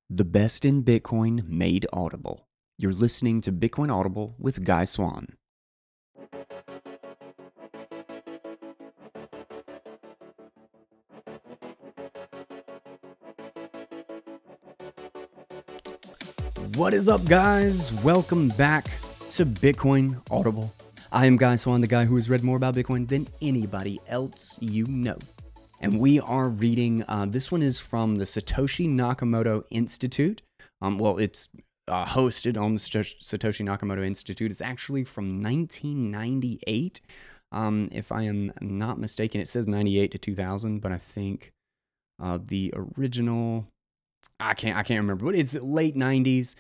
The best in Bitcoin made audible. You're listening to Bitcoin Audible with Guy Swan. What is up, guys? Welcome back to Bitcoin Audible. I am Guy Swan, the guy who has read more about Bitcoin than anybody else you know. And we are reading, this one is from the Satoshi Nakamoto Institute. It's hosted on the Satoshi Nakamoto Institute. It's actually from 1998. If I am not mistaken, it says 98 to 2000, but I think the original, I can't remember, but it's late 90s.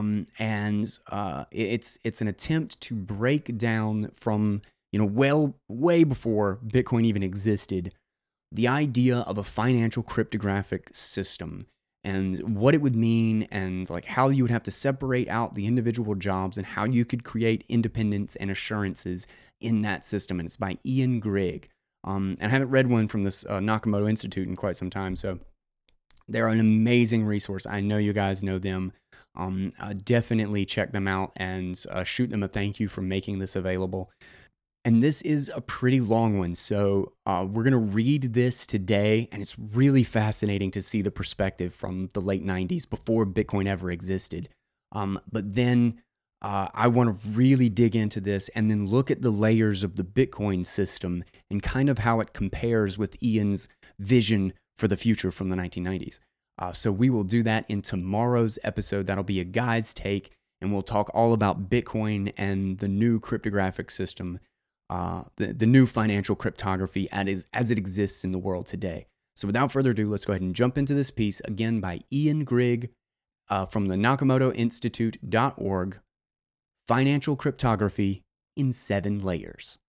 It's an attempt to break down from, way before Bitcoin even existed, the idea of a financial cryptographic system and what it would mean, and like how you would have to separate out the individual jobs and how you could create independence and assurances in that system. And it's by Ian Grigg. And I haven't read one from this Nakamoto Institute in quite some time, so they're an amazing resource. I know you guys know them. Definitely check them out and shoot them a thank you for making this available. And this is a pretty long one, so we're going to read this today, and it's really fascinating to see the perspective from the late 90s, before Bitcoin ever existed. But then I want to really dig into this and then look at the layers of the Bitcoin system and kind of how it compares with Ian's vision for the future from the 1990s. So we will do that in tomorrow's episode. That'll be a guy's take, and we'll talk all about Bitcoin and the new cryptographic system, the new financial cryptography as it exists in the world today. So without further ado, let's go ahead and jump into this piece, again by Ian Grigg from the NakamotoInstitute.org, Financial Cryptography in 7 Layers.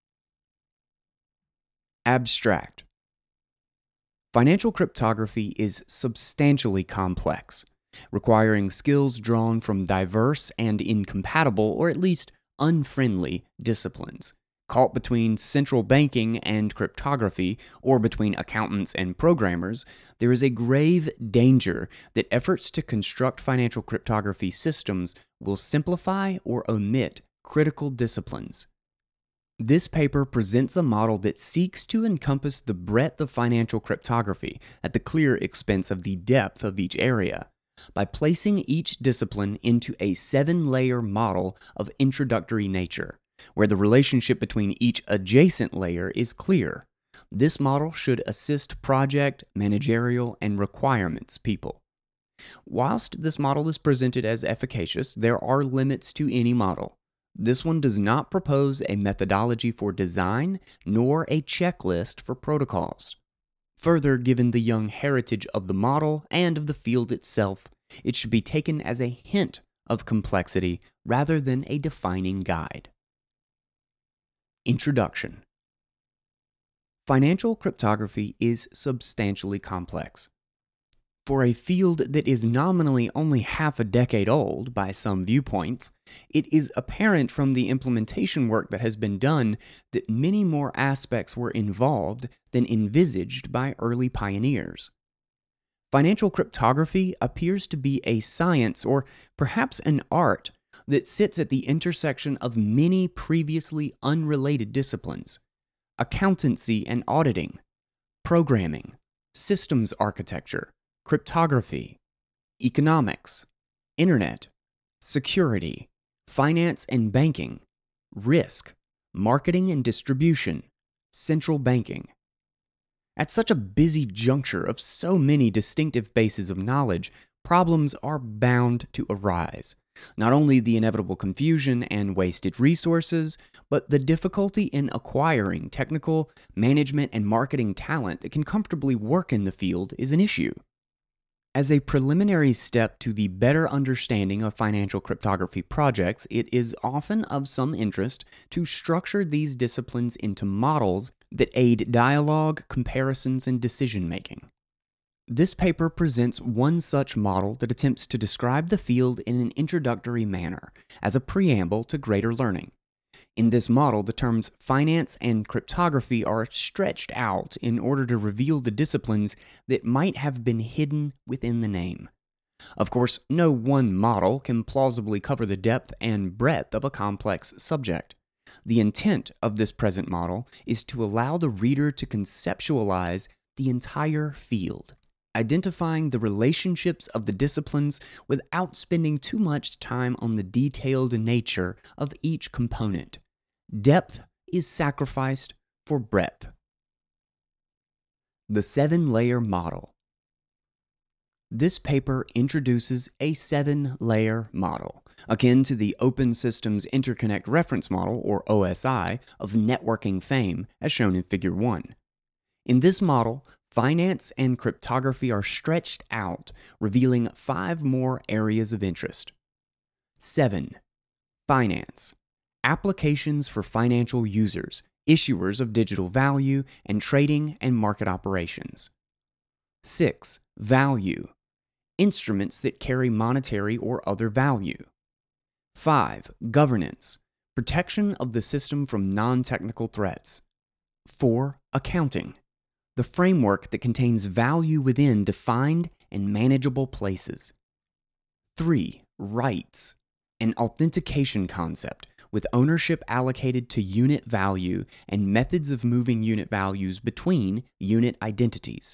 Abstract. Financial cryptography is substantially complex, requiring skills drawn from diverse and incompatible, or at least unfriendly, disciplines. Caught between central banking and cryptography, or between accountants and programmers, there is a grave danger that efforts to construct financial cryptography systems will simplify or omit critical disciplines. This paper presents a model that seeks to encompass the breadth of financial cryptography at the clear expense of the depth of each area, by placing each discipline into a 7-layer model of introductory nature, where the relationship between each adjacent layer is clear. This model should assist project, managerial, and requirements people. Whilst this model is presented as efficacious, there are limits to any model. This one does not propose a methodology for design, nor a checklist for protocols. Further, given the young heritage of the model and of the field itself, it should be taken as a hint of complexity rather than a defining guide. Introduction. Financial cryptography is substantially complex. For a field that is nominally only half a decade old by some viewpoints, it is apparent from the implementation work that has been done that many more aspects were involved than envisaged by early pioneers. Financial cryptography appears to be a science, or perhaps an art, that sits at the intersection of many previously unrelated disciplines: accountancy and auditing, programming, systems architecture, cryptography, economics, internet, security, finance and banking, risk, marketing and distribution, central banking. At such a busy juncture of so many distinctive bases of knowledge, problems are bound to arise. Not only the inevitable confusion and wasted resources, but the difficulty in acquiring technical, management, and marketing talent that can comfortably work in the field is an issue. As a preliminary step to the better understanding of financial cryptography projects, it is often of some interest to structure these disciplines into models that aid dialogue, comparisons, and decision-making. This paper presents one such model that attempts to describe the field in an introductory manner, as a preamble to greater learning. In this model, the terms finance and cryptography are stretched out in order to reveal the disciplines that might have been hidden within the name. Of course, no one model can plausibly cover the depth and breadth of a complex subject. The intent of this present model is to allow the reader to conceptualize the entire field, identifying the relationships of the disciplines without spending too much time on the detailed nature of each component. Depth is sacrificed for breadth. The 7-layer model. This paper introduces a 7-layer model, akin to the Open Systems Interconnect Reference Model, or OSI, of networking fame, as shown in Figure 1. In this model, finance and cryptography are stretched out, revealing 5 more areas of interest. 7. Finance. Applications for financial users, issuers of digital value, and trading and market operations. 6. Value. Instruments that carry monetary or other value. 5. Governance. Protection of the system from non-technical threats. 4. Accounting. The framework that contains value within defined and manageable places. 3. Rights. An authentication concept with ownership allocated to unit value and methods of moving unit values between unit identities.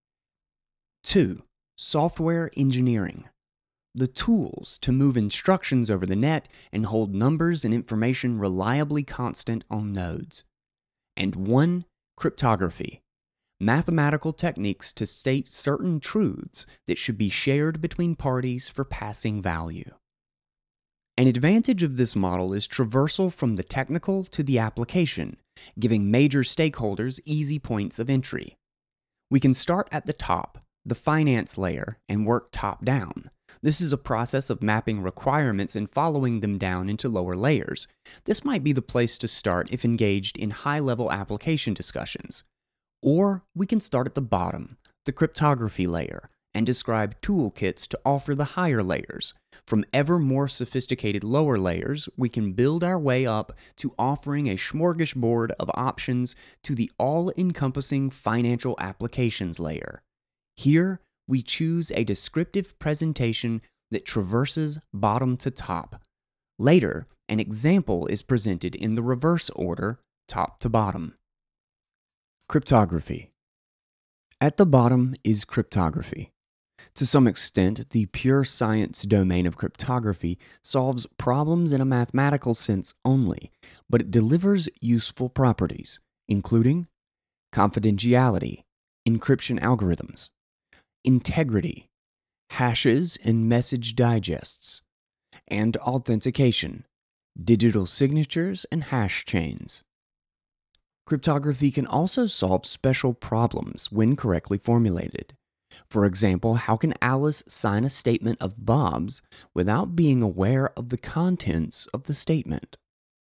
2. Software engineering. The tools to move instructions over the net and hold numbers and information reliably constant on nodes. And 1. Cryptography. Mathematical techniques to state certain truths that should be shared between parties for passing value. An advantage of this model is traversal from the technical to the application, giving major stakeholders easy points of entry. We can start at the top, the finance layer, and work top-down. This is a process of mapping requirements and following them down into lower layers. This might be the place to start if engaged in high-level application discussions. Or we can start at the bottom, the cryptography layer, and describe toolkits to offer the higher layers. From ever more sophisticated lower layers, we can build our way up to offering a smorgasbord of options to the all-encompassing financial applications layer. Here, we choose a descriptive presentation that traverses bottom to top. Later, an example is presented in the reverse order, top to bottom. Cryptography. At the bottom is cryptography. To some extent, the pure science domain of cryptography solves problems in a mathematical sense only, but it delivers useful properties, including confidentiality, encryption algorithms, integrity, hashes and message digests, and authentication, digital signatures and hash chains. Cryptography can also solve special problems when correctly formulated. For example, how can Alice sign a statement of Bob's without being aware of the contents of the statement?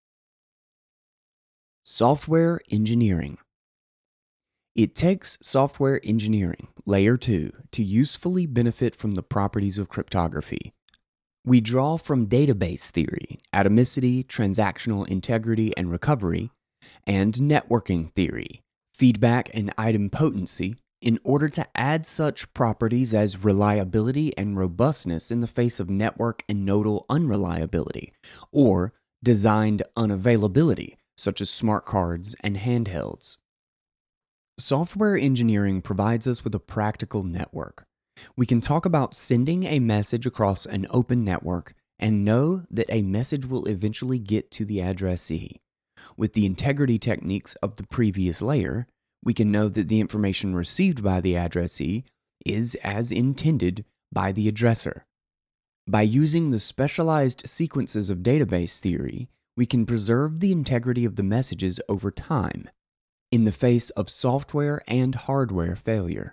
Software engineering. It takes software engineering, layer 2, to usefully benefit from the properties of cryptography. We draw from database theory, atomicity, transactional integrity and recovery, and networking theory, feedback and idempotency, in order to add such properties as reliability and robustness in the face of network and nodal unreliability, or designed unavailability, such as smart cards and handhelds. Software engineering provides us with a practical network. We can talk about sending a message across an open network and know that a message will eventually get to the addressee. With the integrity techniques of the previous layer, we can know that the information received by the addressee is as intended by the addresser. By using the specialized sequences of database theory, we can preserve the integrity of the messages over time, in the face of software and hardware failure.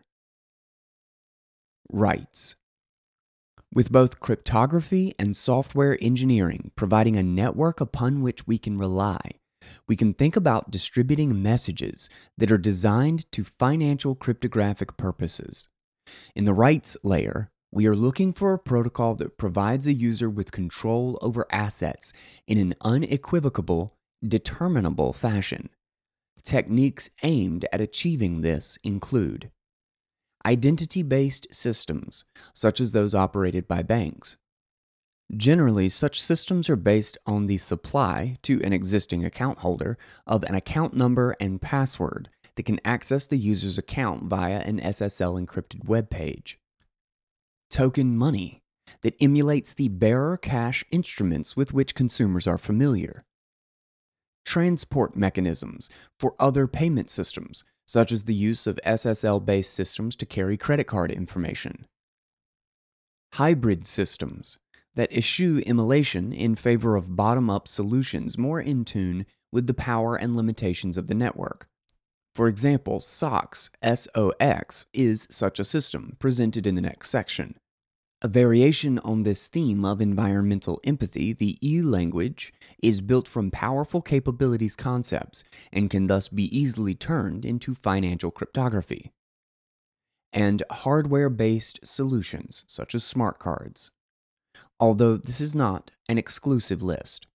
Rights. With both cryptography and software engineering providing a network upon which we can rely, we can think about distributing messages that are designed to financial cryptographic purposes. In the rights layer, we are looking for a protocol that provides a user with control over assets in an unequivocal, determinable fashion. Techniques aimed at achieving this include Identity-based systems, such as those operated by banks. Generally, such systems are based on the supply to an existing account holder of an account number and password that can access the user's account via an SSL encrypted web page. Token money that emulates the bearer cash instruments with which consumers are familiar. Transport mechanisms for other payment systems, such as the use of SSL-based systems to carry credit card information. Hybrid systems that eschew emulation in favor of bottom-up solutions more in tune with the power and limitations of the network. For example, SOX, SOX is such a system, presented in the next section. A variation on this theme of environmental empathy, the E-language, is built from powerful capabilities concepts and can thus be easily turned into financial cryptography. And hardware-based solutions, such as smart cards, although this is not an exclusive list.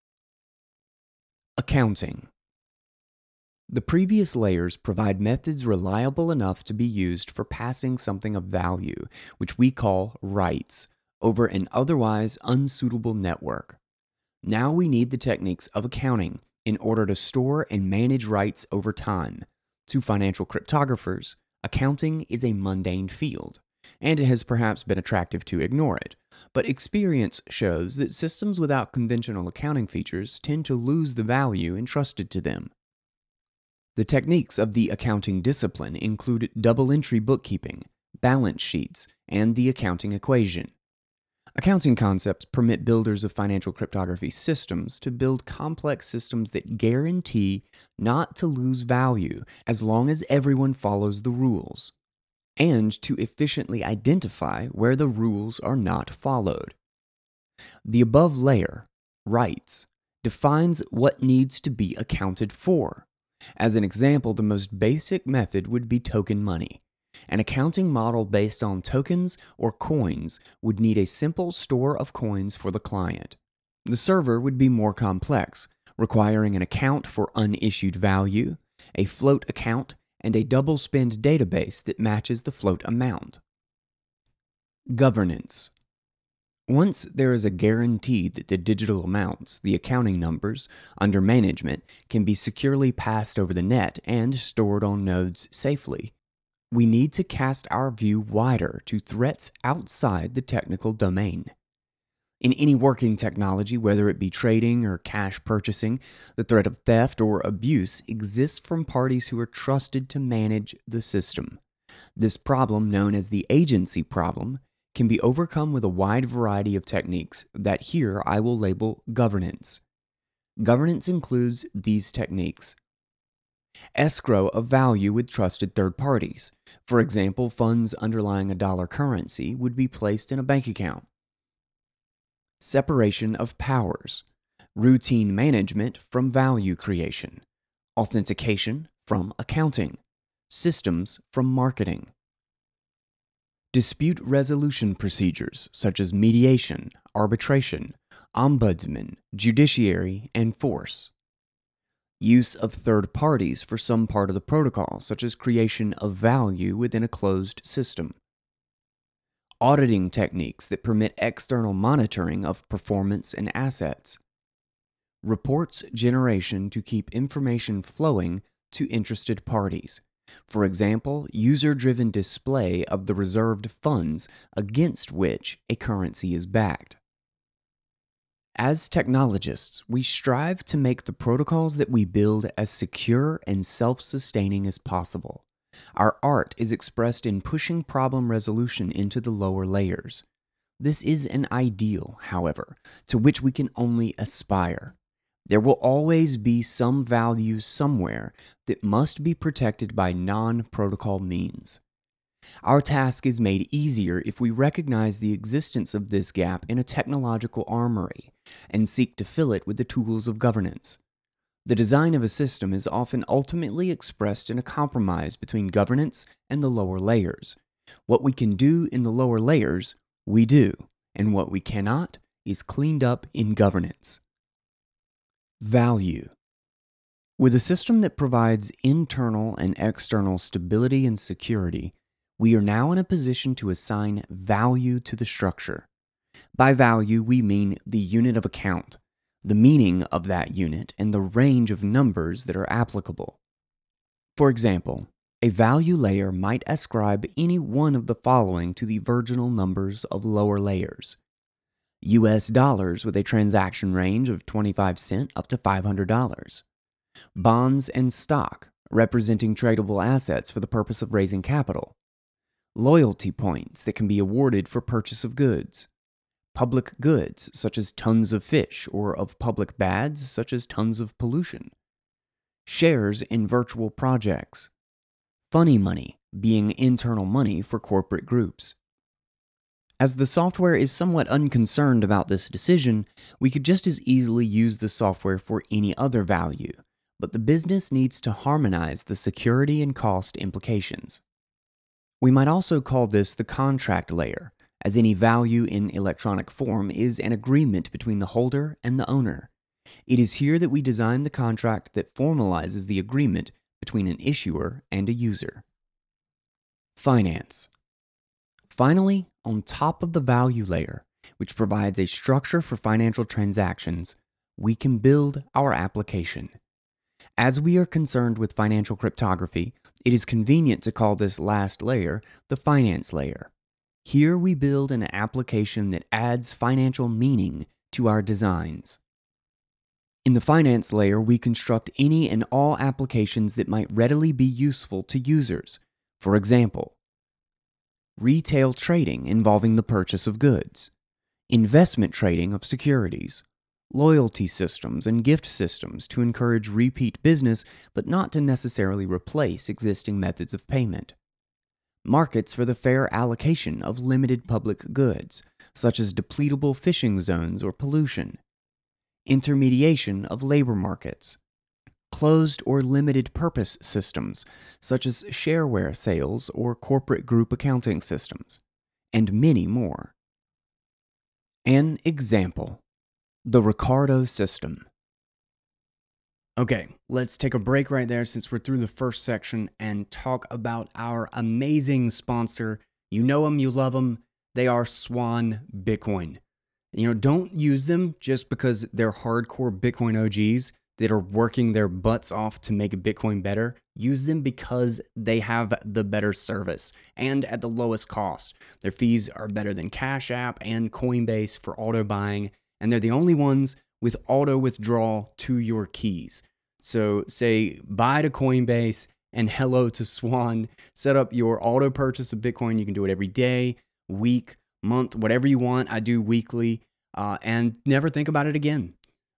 Accounting. The previous layers provide methods reliable enough to be used for passing something of value, which we call rights, over an otherwise unsuitable network. Now we need the techniques of accounting in order to store and manage rights over time. To financial cryptographers, accounting is a mundane field, and it has perhaps been attractive to ignore it. But experience shows that systems without conventional accounting features tend to lose the value entrusted to them. The techniques of the accounting discipline include double-entry bookkeeping, balance sheets, and the accounting equation. Accounting concepts permit builders of financial cryptography systems to build complex systems that guarantee not to lose value as long as everyone follows the rules, and to efficiently identify where the rules are not followed. The above layer, rights, defines what needs to be accounted for. As an example, the most basic method would be token money. An accounting model based on tokens or coins would need a simple store of coins for the client. The server would be more complex, requiring an account for unissued value, a float account, and a double spend database that matches the float amount. Governance. Once there is a guarantee that the digital amounts, the accounting numbers, under management can be securely passed over the net and stored on nodes safely, we need to cast our view wider to threats outside the technical domain. In any working technology, whether it be trading or cash purchasing, the threat of theft or abuse exists from parties who are trusted to manage the system. This problem, known as the agency problem, can be overcome with a wide variety of techniques that here I will label governance. Governance includes these techniques. Escrow of value with trusted third parties. For example, funds underlying a dollar currency would be placed in a bank account. Separation of powers. Routine management from value creation. Authentication from accounting. Systems from marketing. Dispute resolution procedures such as mediation, arbitration, ombudsman, judiciary, and force. Use of third parties for some part of the protocol, such as creation of value within a closed system. Auditing techniques that permit external monitoring of performance and assets. Reports generation to keep information flowing to interested parties. For example, user-driven display of the reserved funds against which a currency is backed. As technologists, we strive to make the protocols that we build as secure and self-sustaining as possible. Our art is expressed in pushing problem resolution into the lower layers. This is an ideal, however, to which we can only aspire. There will always be some value somewhere that must be protected by non-protocol means. Our task is made easier if we recognize the existence of this gap in a technological armory and seek to fill it with the tools of governance. The design of a system is often ultimately expressed in a compromise between governance and the lower layers. What we can do in the lower layers, we do, and what we cannot is cleaned up in governance. Value. With a system that provides internal and external stability and security, We are now in a position to assign value to the structure. By value, we mean the unit of account, the meaning of that unit, and the range of numbers that are applicable. For example, a value layer might ascribe any one of the following to the virginal numbers of lower layers: US dollars with a transaction range of 25 cents up to $500. Bonds and stock, representing tradable assets for the purpose of raising capital. Loyalty points that can be awarded for purchase of goods. Public goods, such as tons of fish, or of public bads, such as tons of pollution. Shares in virtual projects. Funny money, being internal money for corporate groups. As the software is somewhat unconcerned about this decision, we could just as easily use the software for any other value, but the business needs to harmonize the security and cost implications. We might also call this the contract layer, as any value in electronic form is an agreement between the holder and the owner. It is here that we design the contract that formalizes the agreement between an issuer and a user. Finance. Finally, on top of the value layer, which provides a structure for financial transactions, we can build our application. As we are concerned with financial cryptography, it is convenient to call this last layer the finance layer. Here we build an application that adds financial meaning to our designs. In the finance layer, we construct any and all applications that might readily be useful to users. For example, retail trading involving the purchase of goods, investment trading of securities, loyalty systems and gift systems to encourage repeat business but not to necessarily replace existing methods of payment, markets for the fair allocation of limited public goods, such as depletable fishing zones or pollution, intermediation of labor markets, closed or limited purpose systems, such as shareware sales or corporate group accounting systems, and many more. An example: the Ricardo system. Okay, let's take a break right there since we're through the first section and talk about our amazing sponsor. You know them, you love them. They are Swan Bitcoin. Don't use them just because they're hardcore Bitcoin OGs that are working their butts off to make Bitcoin better. Use them because they have the better service and at the lowest cost. Their fees are better than Cash App and Coinbase for auto buying, and they're the only ones with auto withdrawal to your keys. So say bye to Coinbase and hello to Swan. Set up your auto purchase of Bitcoin. You can do it every day, week, month, whatever you want. I do weekly, and never think about it again.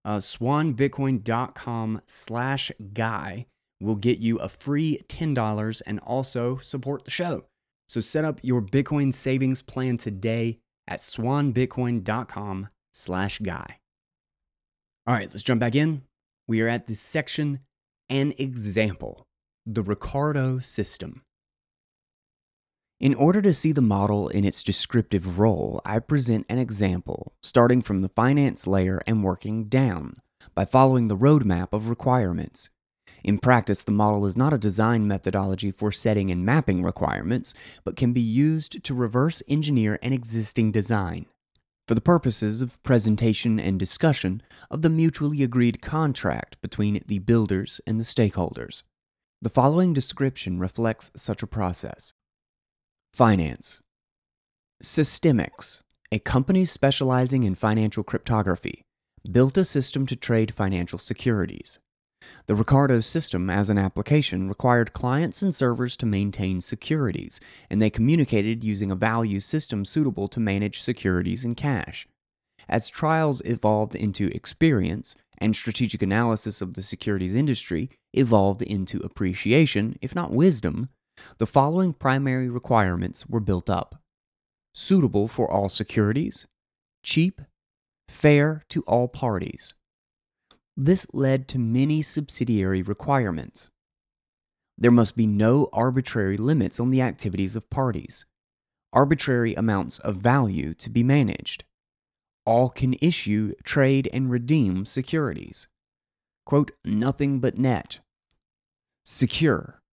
SwanBitcoin.com/guy will get you a free $10 and also support the show. So set up your Bitcoin savings plan today at SwanBitcoin.com/guy. All right, let's jump back in. We are at the section, an example, the Ricardo system. In order to see the model in its descriptive role, I present an example, starting from the finance layer and working down, by following the roadmap of requirements. In practice, the model is not a design methodology for setting and mapping requirements, but can be used to reverse engineer an existing design, for the purposes of presentation and discussion of the mutually agreed contract between the builders and the stakeholders. The following description reflects such a process. Finance. Systemix, a company specializing in financial cryptography, built a system to trade financial securities. The Ricardo system, as an application, required clients and servers to maintain securities, and they communicated using a value system suitable to manage securities and cash. As trials evolved into experience, and strategic analysis of the securities industry evolved into appreciation, if not wisdom, the following primary requirements were built up: suitable for all securities, cheap, fair to all parties. This led to many subsidiary requirements. There must be no arbitrary limits on the activities of parties. Arbitrary amounts of value to be managed. All can issue, trade, and redeem securities. Quote, nothing but net. Secure.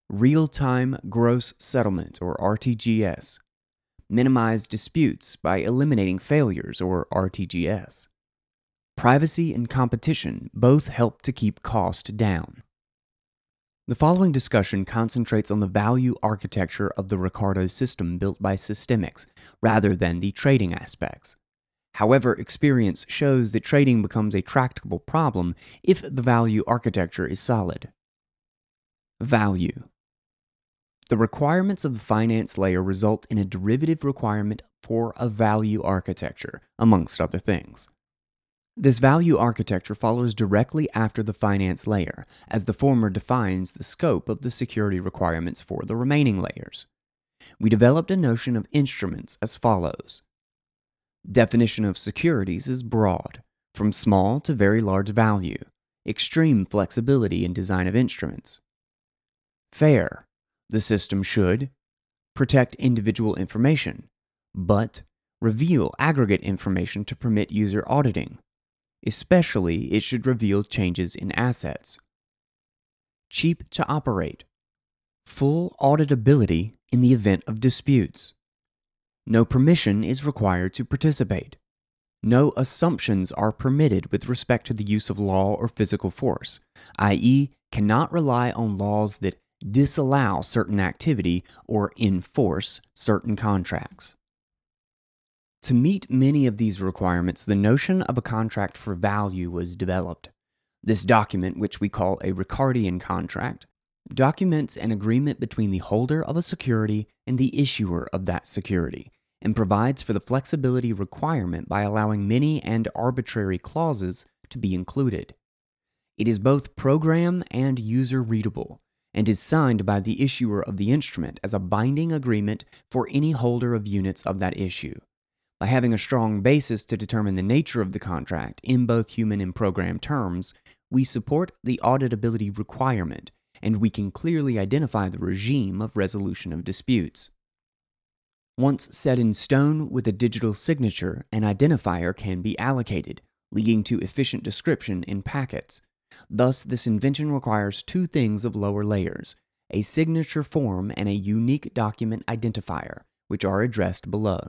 real-time gross settlement or RTGS, minimize disputes by eliminating failures or RTGS. Privacy and competition both help to keep cost down. The following discussion concentrates on the value architecture of the Ricardo system built by Systemix, rather than the trading aspects. However, experience shows that trading becomes a tractable problem if the value architecture is solid. Value. The requirements of the finance layer result in a derivative requirement for a value architecture, amongst other things. This value architecture follows directly after the finance layer, as the former defines the scope of the security requirements for the remaining layers. We developed a notion of instruments as follows. Definition of securities is broad, from small to very large value, extreme flexibility in design of instruments. Fair. The system should protect individual information, but reveal aggregate information to permit user auditing. Especially, it should reveal changes in assets. Cheap to operate. Full auditability in the event of disputes. No permission is required to participate. No assumptions are permitted with respect to the use of law or physical force, i.e., cannot rely on laws that disallow certain activity or enforce certain contracts. To meet many of these requirements, the notion of a contract for value was developed. This document, which we call a Ricardian contract, documents an agreement between the holder of a security and the issuer of that security, and provides for the flexibility requirement by allowing many and arbitrary clauses to be included. It is both program and user readable, and is signed by the issuer of the instrument as a binding agreement for any holder of units of that issue. By having a strong basis to determine the nature of the contract in both human and program terms, we support the auditability requirement, and we can clearly identify the regime of resolution of disputes. Once set in stone with a digital signature, an identifier can be allocated, leading to efficient description in packets. Thus, this invention requires two things of lower layers, a signature form and a unique document identifier, which are addressed below.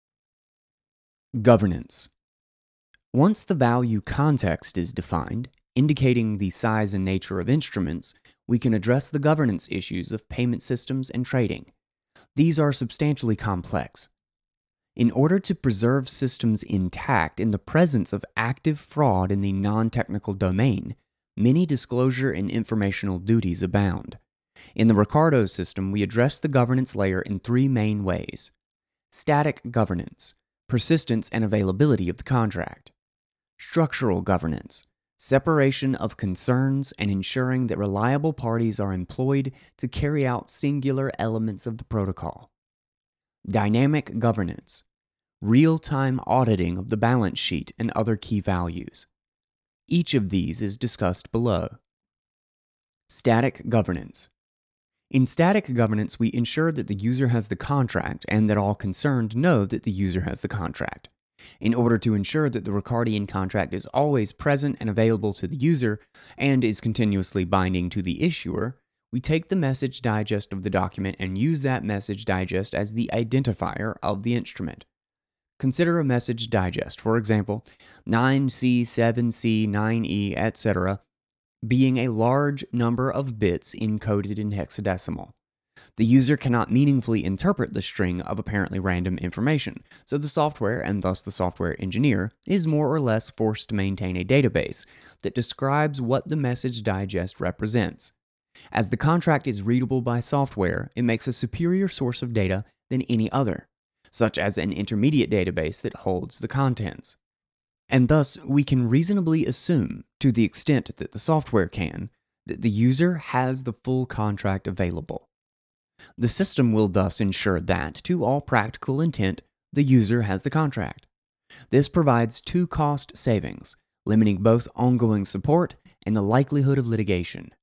Governance. Once the value context is defined, indicating the size and nature of instruments, we can address the governance issues of payment systems and trading. These are substantially complex. In order to preserve systems intact in the presence of active fraud in the non-technical domain, many disclosure and informational duties abound. In the Ricardo system, we address the governance layer in three main ways. Static governance. Persistence and availability of the contract. Structural governance, separation of concerns and ensuring that reliable parties are employed to carry out singular elements of the protocol. Dynamic governance, real-time auditing of the balance sheet and other key values. Each of these is discussed below. Static governance. In static governance, we ensure that the user has the contract and that all concerned know that the user has the contract. In order to ensure that the Ricardian contract is always present and available to the user and is continuously binding to the issuer, we take the message digest of the document and use that message digest as the identifier of the instrument. Consider a message digest, for example, 9C, 7C, 9E, etc., being a large number of bits encoded in hexadecimal. The user cannot meaningfully interpret the string of apparently random information, so the software, and thus the software engineer, is more or less forced to maintain a database that describes what the message digest represents. As the contract is readable by software, it makes a superior source of data than any other, such as an intermediate database that holds the contents. And thus, we can reasonably assume, to the extent that the software can, that the user has the full contract available. The system will thus ensure that, to all practical intent, the user has the contract. This provides two cost savings, limiting both ongoing support and the likelihood of litigation.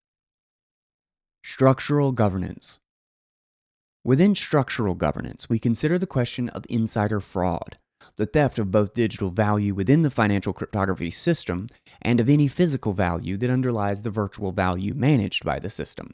Structural governance. Within structural governance, we consider the question of insider fraud, the theft of both digital value within the financial cryptography system and of any physical value that underlies the virtual value managed by the system.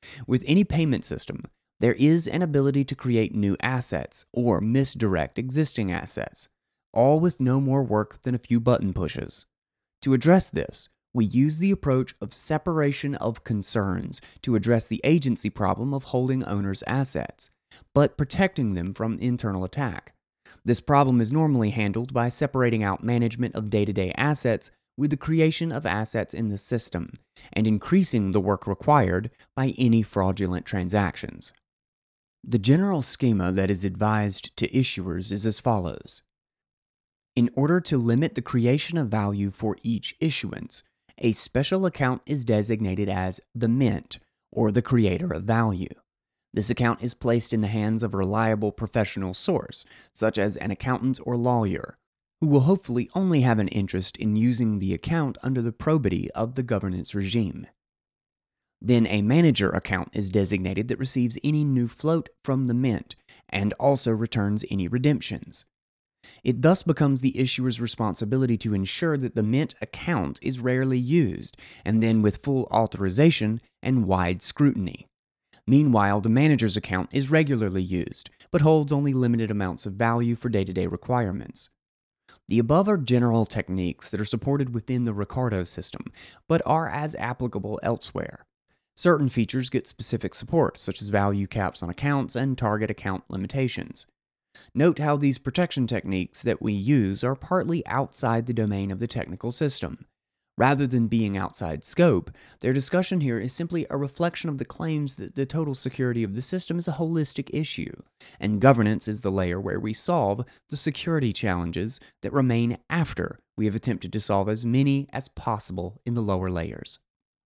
With any payment system, there is an ability to create new assets or misdirect existing assets, all with no more work than a few button pushes. To address this, we use the approach of separation of concerns to address the agency problem of holding owners' assets, but protecting them from internal attack. This problem is normally handled by separating out management of day-to-day assets with the creation of assets in the system, and increasing the work required by any fraudulent transactions. The general schema that is advised to issuers is as follows. In order to limit the creation of value for each issuance, a special account is designated as the mint, or the creator of value. This account is placed in the hands of a reliable professional source, such as an accountant or lawyer, who will hopefully only have an interest in using the account under the probity of the governance regime. Then a manager account is designated that receives any new float from the mint and also returns any redemptions. It thus becomes the issuer's responsibility to ensure that the mint account is rarely used, and then with full authorization and wide scrutiny. Meanwhile, the manager's account is regularly used, but holds only limited amounts of value for day-to-day requirements. The above are general techniques that are supported within the Ricardo system, but are as applicable elsewhere. Certain features get specific support, such as value caps on accounts and target account limitations. Note how these protection techniques that we use are partly outside the domain of the technical system. Rather than being outside scope, their discussion here is simply a reflection of the claims that the total security of the system is a holistic issue, and governance is the layer where we solve the security challenges that remain after we have attempted to solve as many as possible in the lower layers.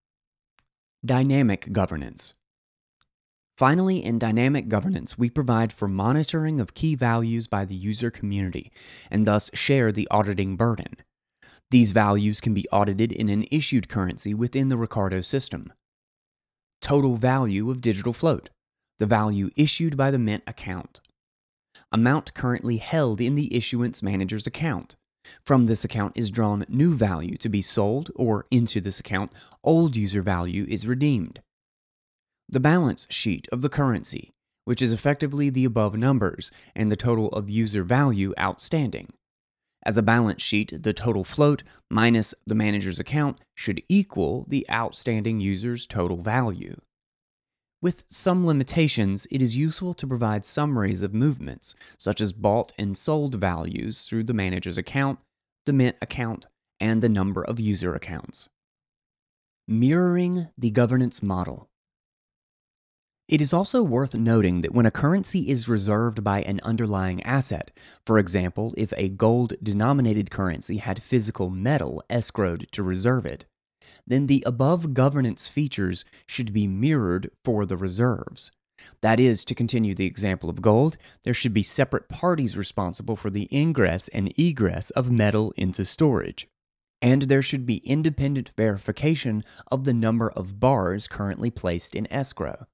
Dynamic governance. Finally, in dynamic governance, we provide for monitoring of key values by the user community, and thus share the auditing burden. These values can be audited in an issued currency within the Ricardo system. Total value of digital float, the value issued by the mint account. Amount currently held in the issuance manager's account. From this account is drawn new value to be sold, or into this account, old user value is redeemed. The balance sheet of the currency, which is effectively the above numbers and the total of user value outstanding. As a balance sheet, the total float minus the manager's account should equal the outstanding user's total value. With some limitations, it is useful to provide summaries of movements, such as bought and sold values through the manager's account, the mint account, and the number of user accounts. Mirroring the governance model. It is also worth noting that when a currency is reserved by an underlying asset, for example, if a gold-denominated currency had physical metal escrowed to reserve it, then the above governance features should be mirrored for the reserves. That is, to continue the example of gold, there should be separate parties responsible for the ingress and egress of metal into storage. And there should be independent verification of the number of bars currently placed in escrow.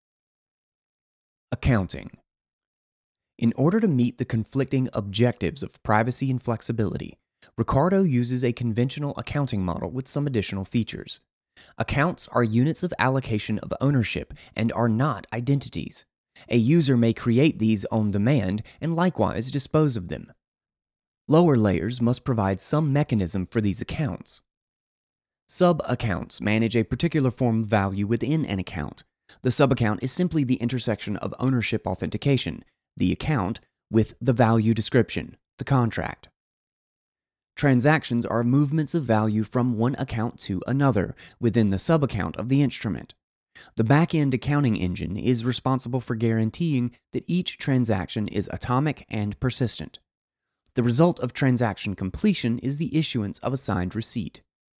Accounting. In order to meet the conflicting objectives of privacy and flexibility, Ricardo uses a conventional accounting model with some additional features. Accounts are units of allocation of ownership and are not identities. A user may create these on demand and likewise dispose of them. Lower layers must provide some mechanism for these accounts. Sub-accounts manage a particular form of value within an account. The subaccount is simply the intersection of ownership authentication, the account, with the value description, the contract. Transactions are movements of value from one account to another within the subaccount of the instrument. The back-end accounting engine is responsible for guaranteeing that each transaction is atomic and persistent. The result of transaction completion is the issuance of a signed receipt.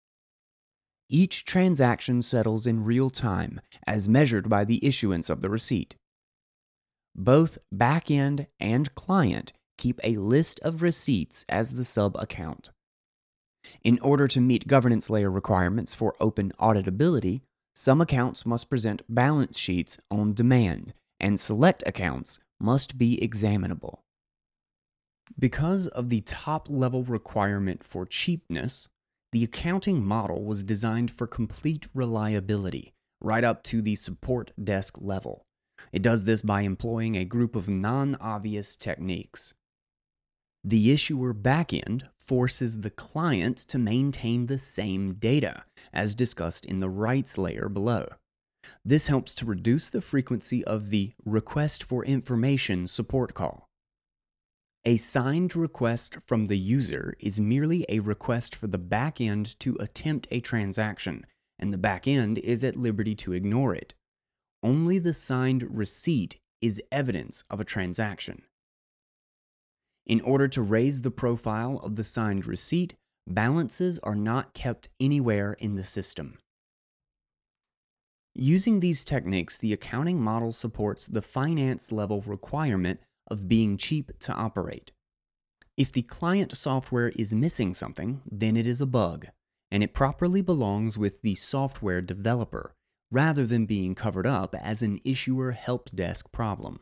Each transaction settles in real time, as measured by the issuance of the receipt. Both back-end and client keep a list of receipts as the sub-account. In order to meet governance layer requirements for open auditability, some accounts must present balance sheets on demand, and select accounts must be examinable. Because of the top-level requirement for cheapness, the accounting model was designed for complete reliability, right up to the support desk level. It does this by employing a group of non-obvious techniques. The issuer backend forces the client to maintain the same data, as discussed in the rights layer below. This helps to reduce the frequency of the request for information support call. A signed request from the user is merely a request for the backend to attempt a transaction, and the backend is at liberty to ignore it. Only the signed receipt is evidence of a transaction. In order to raise the profile of the signed receipt, balances are not kept anywhere in the system. Using these techniques, the accounting model supports the finance level requirement of being cheap to operate. If the client software is missing something, then it is a bug, and it properly belongs with the software developer, rather than being covered up as an issuer help desk problem.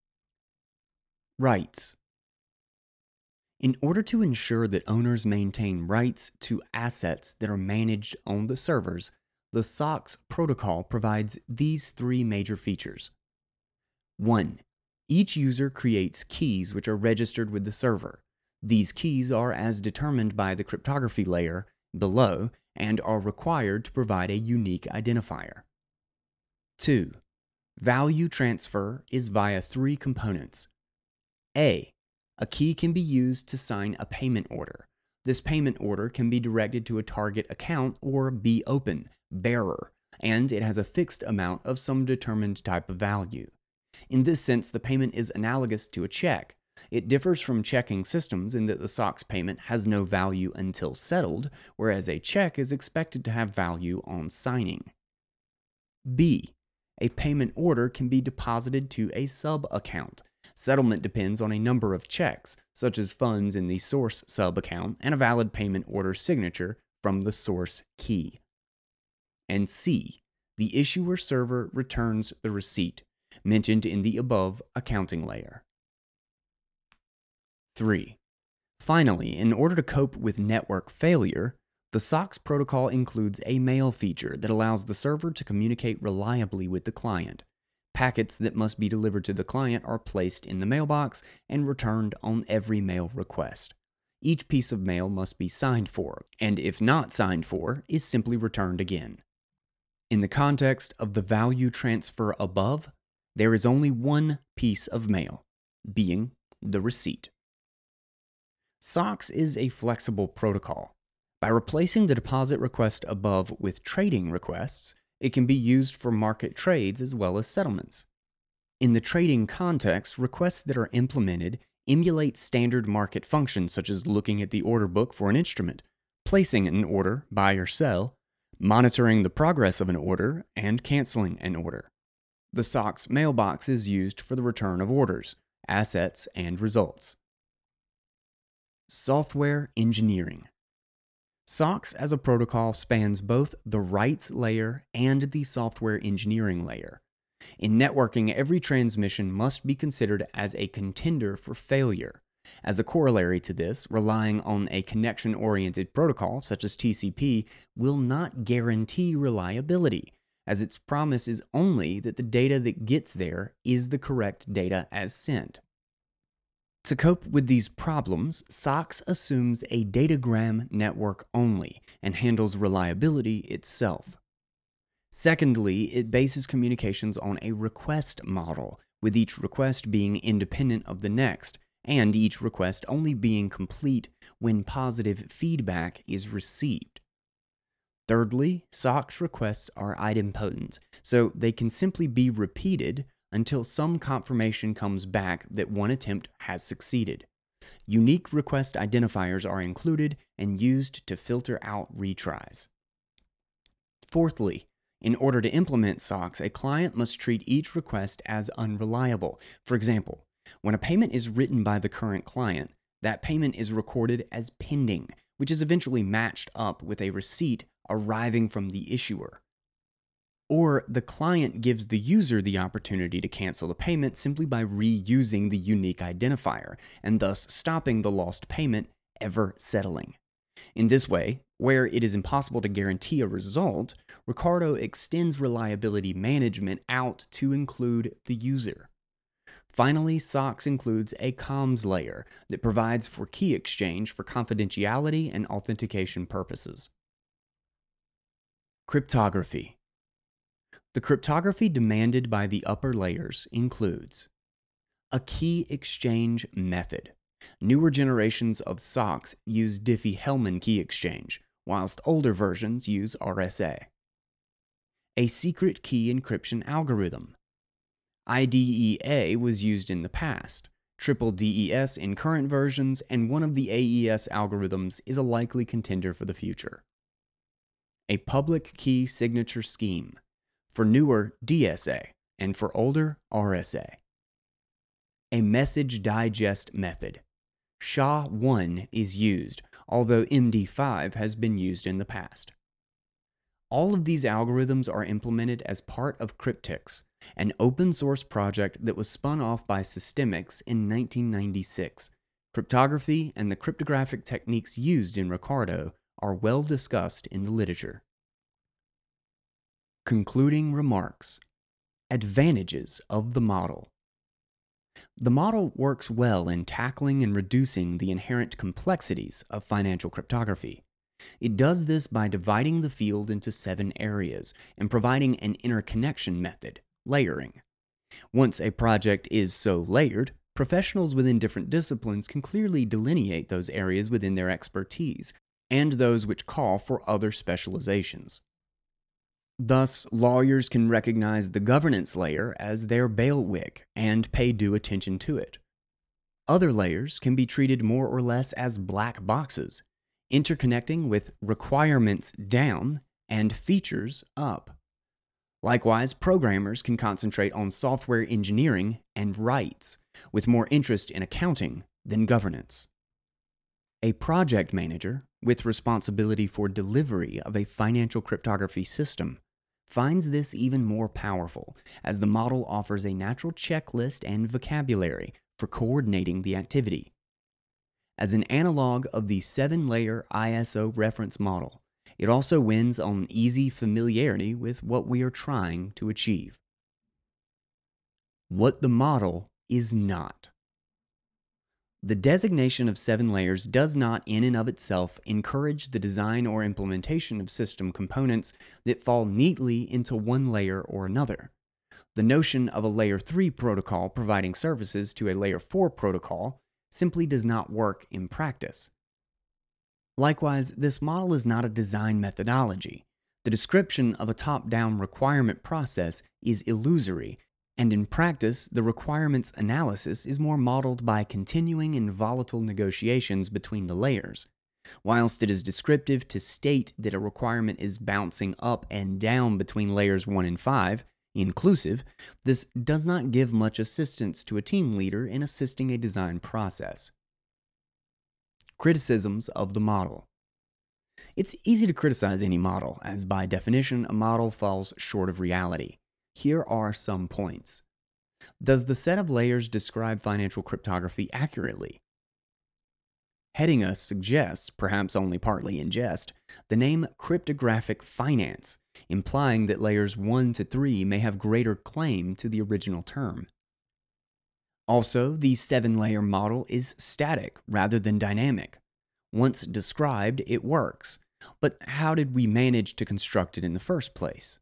Rights. In order to ensure that owners maintain rights to assets that are managed on the servers, the SOX protocol provides these three major features. 1. Each user creates keys which are registered with the server. These keys are as determined by the cryptography layer below and are required to provide a unique identifier. 2. Value transfer is via three components. A key can be used to sign a payment order. This payment order can be directed to a target account or be open, bearer, and it has a fixed amount of some determined type of value. In this sense, the payment is analogous to a check. It differs from checking systems in that the SOX payment has no value until settled, whereas a check is expected to have value on signing. B. A payment order can be deposited to a sub-account. Settlement depends on a number of checks, such as funds in the source sub-account and a valid payment order signature from the source key. And C. The issuer server returns the receipt, mentioned in the above accounting layer. 3. Finally, in order to cope with network failure, the SOX protocol includes a mail feature that allows the server to communicate reliably with the client. Packets that must be delivered to the client are placed in the mailbox and returned on every mail request. Each piece of mail must be signed for, and if not signed for, is simply returned again. In the context of the value transfer above, there is only one piece of mail, being the receipt. SOX is a flexible protocol. By replacing the deposit request above with trading requests, it can be used for market trades as well as settlements. In the trading context, requests that are implemented emulate standard market functions such as looking at the order book for an instrument, placing an order, buy or sell, monitoring the progress of an order, and canceling an order. The SOX mailbox is used for the return of orders, assets, and results. Software engineering. SOX as a protocol spans both the rights layer and the software engineering layer. In networking, every transmission must be considered as a contender for failure. As a corollary to this, relying on a connection-oriented protocol such as TCP will not guarantee reliability, as its promise is only that the data that gets there is the correct data as sent. To cope with these problems, SOX assumes a datagram network only and handles reliability itself. Secondly, it bases communications on a request model, with each request being independent of the next, and each request only being complete when positive feedback is received. Thirdly, SOX requests are idempotent, so they can simply be repeated until some confirmation comes back that one attempt has succeeded. Unique request identifiers are included and used to filter out retries. Fourthly, in order to implement SOX, a client must treat each request as unreliable. For example, when a payment is written by the current client, that payment is recorded as pending, which is eventually matched up with a receipt arriving from the issuer. Or the client gives the user the opportunity to cancel the payment simply by reusing the unique identifier, and thus stopping the lost payment ever settling. In this way, where it is impossible to guarantee a result, Ricardo extends reliability management out to include the user. Finally, SOX includes a comms layer that provides for key exchange for confidentiality and authentication purposes. Cryptography. The cryptography demanded by the upper layers includes a key exchange method. Newer generations of SOCs use Diffie-Hellman key exchange, whilst older versions use RSA. A secret key encryption algorithm. IDEA was used in the past, triple DES in current versions, and one of the AES algorithms is a likely contender for the future. A public key signature scheme. For newer, DSA, and for older, RSA. A message digest method. SHA-1 is used, although MD5 has been used in the past. All of these algorithms are implemented as part of Cryptix, an open source project that was spun off by Systemix in 1996. Cryptography and the cryptographic techniques used in Ricardo are well discussed in the literature. Concluding remarks. Advantages of the model. The model works well in tackling and reducing the inherent complexities of financial cryptography. It does this by dividing the field into 7 areas and providing an interconnection method, layering. Once a project is so layered, professionals within different disciplines can clearly delineate those areas within their expertise and those which call for other specializations. Thus, lawyers can recognize the governance layer as their bailiwick and pay due attention to it. Other layers can be treated more or less as black boxes, interconnecting with requirements down and features up. Likewise, programmers can concentrate on software engineering and rights, with more interest in accounting than governance. A project manager, with responsibility for delivery of a financial cryptography system, finds this even more powerful, as the model offers a natural checklist and vocabulary for coordinating the activity. As an analog of the 7-layer ISO reference model, it also wins on easy familiarity with what we are trying to achieve. What the model is not. The designation of 7 layers does not in and of itself encourage the design or implementation of system components that fall neatly into one layer or another. The notion of a Layer 3 protocol providing services to a Layer 4 protocol simply does not work in practice. Likewise, this model is not a design methodology. The description of a top-down requirement process is illusory, and in practice, the requirements analysis is more modeled by continuing and volatile negotiations between the layers. Whilst it is descriptive to state that a requirement is bouncing up and down between layers 1 and 5, inclusive, this does not give much assistance to a team leader in assisting a design process. Criticisms of the model. It's easy to criticize any model, as by definition, a model falls short of reality. Here are some points. Does the set of layers describe financial cryptography accurately? Heading us suggests, perhaps only partly in jest, the name cryptographic finance, implying that layers 1 to 3 may have greater claim to the original term. Also, the 7-layer model is static rather than dynamic. Once described, it works, but how did we manage to construct it in the first place?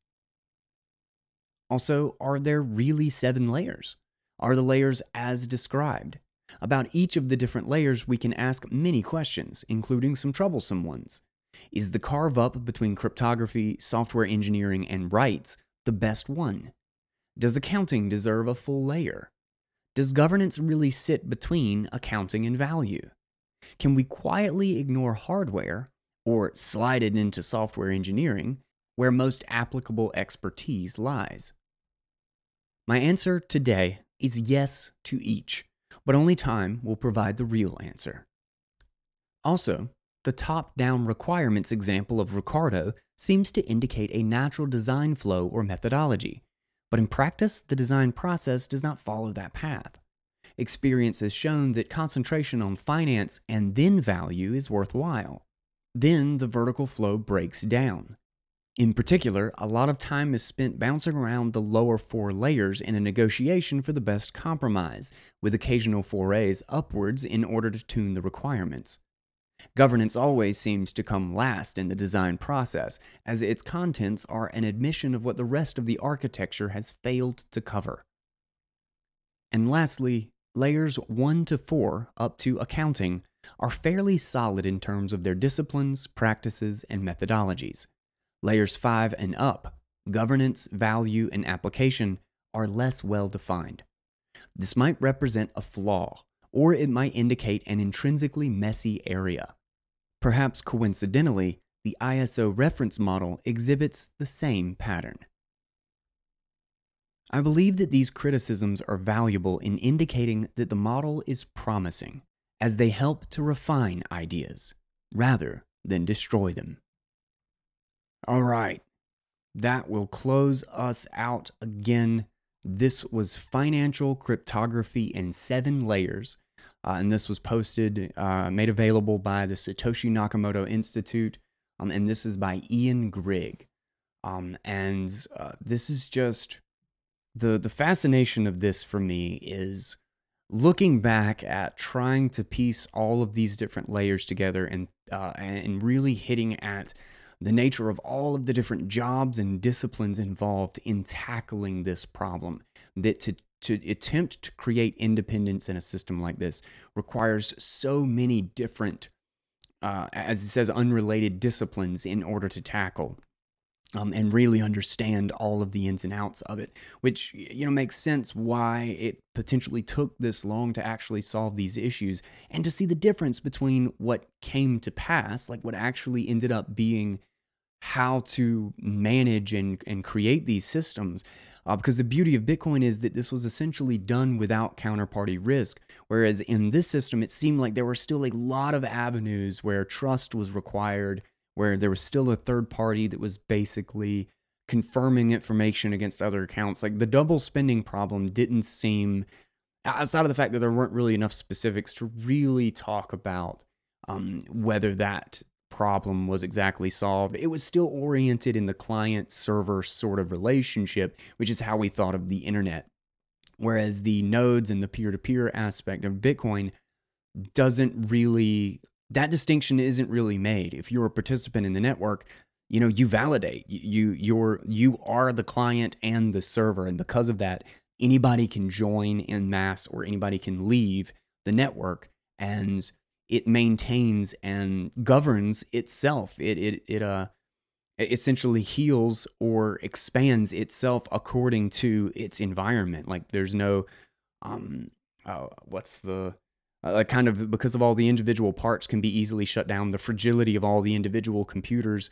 Also, are there really 7 layers? Are the layers as described? About each of the different layers, we can ask many questions, including some troublesome ones. Is the carve-up between cryptography, software engineering, and rights the best one? Does accounting deserve a full layer? Does governance really sit between accounting and value? Can we quietly ignore hardware, or slide it into software engineering, where most applicable expertise lies? My answer today is yes to each, but only time will provide the real answer. Also, the top-down requirements example of Ricardo seems to indicate a natural design flow or methodology, but in practice, the design process does not follow that path. Experience has shown that concentration on finance and then value is worthwhile. then the vertical flow breaks down. In particular, a lot of time is spent bouncing around the lower 4 layers in a negotiation for the best compromise, with occasional forays upwards in order to tune the requirements. Governance always seems to come last in the design process, as its contents are an admission of what the rest of the architecture has failed to cover. And lastly, layers 1 to 4, up to accounting, are fairly solid in terms of their disciplines, practices, and methodologies. Layers 5 and up, governance, value, and application, are less well defined. This might represent a flaw, or it might indicate an intrinsically messy area. Perhaps coincidentally, the ISO reference model exhibits the same pattern. I believe that these criticisms are valuable in indicating that the model is promising, as they help to refine ideas, rather than destroy them. All right, that will close us out again. This was Financial Cryptography in 7 Layers, and this was posted, made available by the Satoshi Nakamoto Institute, and this is by Ian Grigg. This is just... The fascination of this for me is looking back at trying to piece all of these different layers together and really hitting at the nature of all of the different jobs and disciplines involved in tackling this problem. That to attempt to create independence in a system like this requires so many different, as it says, unrelated disciplines in order to tackle. And really understand all of the ins and outs of it, which makes sense why it potentially took this long to actually solve these issues, and to see the difference between what came to pass, like what actually ended up being how to manage and create these systems. Because the beauty of Bitcoin is that this was essentially done without counterparty risk, whereas in this system, it seemed like there were still a lot of avenues where trust was required, where there was still a third party that was basically confirming information against other accounts. Like the double spending problem didn't seem, outside of the fact that there weren't really enough specifics to really talk about whether that problem was exactly solved. It was still oriented in the client-server sort of relationship, which is how we thought of the internet. Whereas the nodes and the peer-to-peer aspect of Bitcoin doesn't really... that distinction isn't really made. If you're a participant in the network, you validate. You are the client and the server, and because of that, anybody can join en masse or anybody can leave the network, and it maintains and governs itself. It essentially heals or expands itself according to its environment. Like there's no kind of, because of all the individual parts can be easily shut down, the fragility of all the individual computers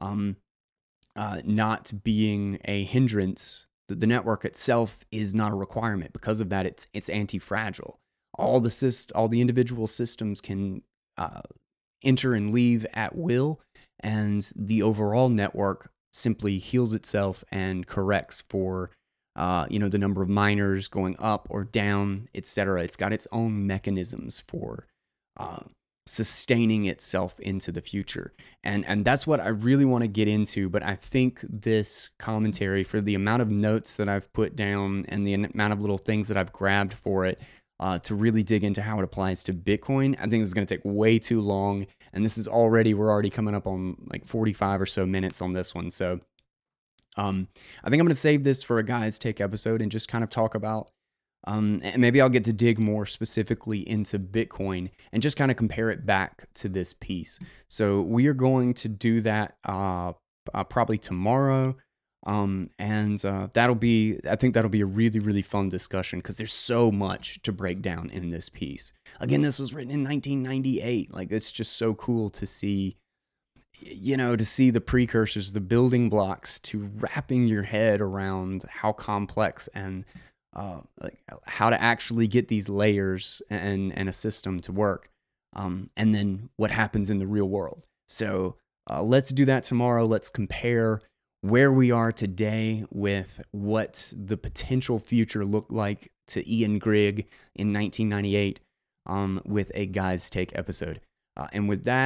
not being a hindrance. The network itself is not a requirement. Because of that, it's anti-fragile. All the individual systems can enter and leave at will, and the overall network simply heals itself and corrects for the number of miners going up or down, etc. It's got its own mechanisms for sustaining itself into the future. And that's what I really want to get into, but I think this commentary, for the amount of notes that I've put down and the amount of little things that I've grabbed for it, to really dig into how it applies to Bitcoin, I think it's going to take way too long. And we're already coming up on like 45 or so minutes on this one. So I think I'm going to save this for a Guys Take episode and just kind of talk about, and maybe I'll get to dig more specifically into Bitcoin and just kind of compare it back to this piece. So we are going to do that probably tomorrow. I think that'll be a really, really fun discussion, because there's so much to break down in this piece. Again, this was written in 1998. Like, it's just so cool to see, to see the precursors, the building blocks to wrapping your head around how complex and like how to actually get these layers and a system to work. And then what happens in the real world. So let's do that tomorrow. Let's compare where we are today with what the potential future looked like to Ian Grigg in 1998 with a Guys Take episode. And with that,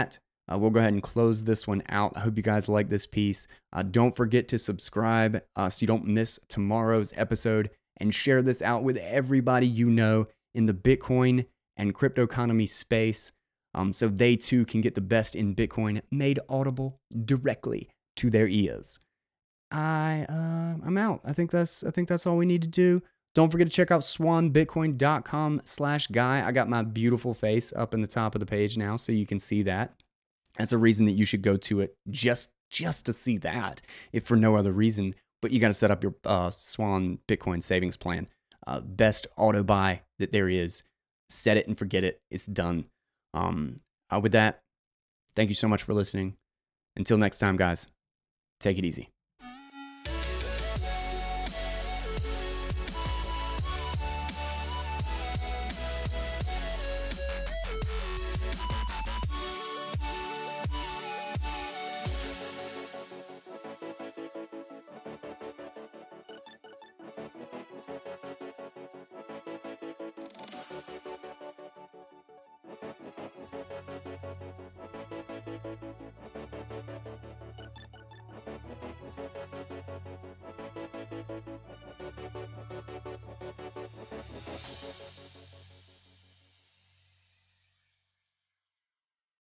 We'll go ahead and close this one out. I hope you guys like this piece. Don't forget to subscribe so you don't miss tomorrow's episode, and share this out with everybody you know in the Bitcoin and crypto economy space, so they too can get the best in Bitcoin made audible directly to their ears. I'm out. I think that's all we need to do. Don't forget to check out swanbitcoin.com/guy. I got my beautiful face up in the top of the page now, so you can see that. That's a reason that you should go to it, just to see that, if for no other reason. But you got to set up your Swan Bitcoin savings plan. Best auto buy that there is. Set it and forget it. It's done. With that, thank you so much for listening. Until next time, guys, take it easy.